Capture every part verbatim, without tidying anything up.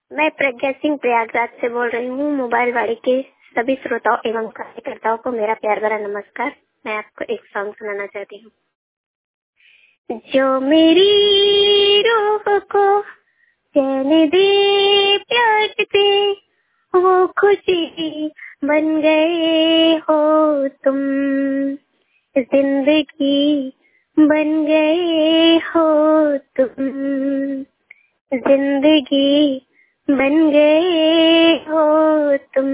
मैं प्रज्ञा सिंह प्रयागराज से बोल रही हूँ। मोबाइल वाड़ी के सभी श्रोताओं एवं कार्यकर्ताओं को मेरा प्यार भरा नमस्कार। मैं आपको एक सॉन्ग सुनाना चाहती हूँ। जो मेरी रूह को चैन दे प्यार दे, वो खुशी बन गए हो तुम, जिंदगी बन गए हो तुम, जिंदगी बन गए हो तुम।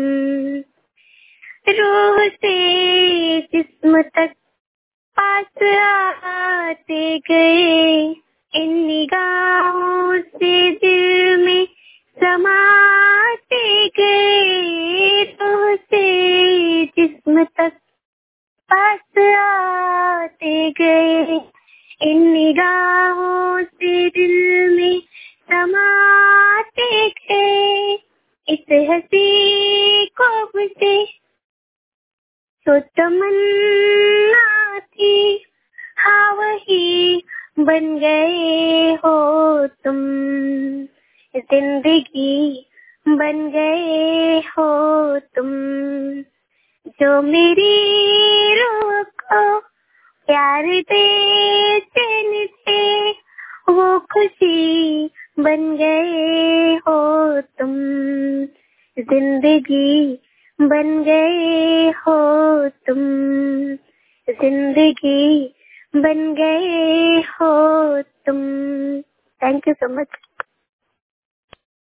रूह से जिस्म तक पास आते गए, इन निगाहों से दिल में समाते गए। रूह से जिस्म तक पास आते गए, इन निगाहों से दिल में समाते गए। इस हंसी ख्वाब से तो तमन्ना थी, हाँ वही बन गए हो तुम, जिंदगी बन गए हो तुम। जो मेरी रूह को प्यार दे चैन से, वो खुशी बन गए हो तुम, जिंदगी बन गए हो तुम, जिंदगी बन गए हो तुम। Thank you so much.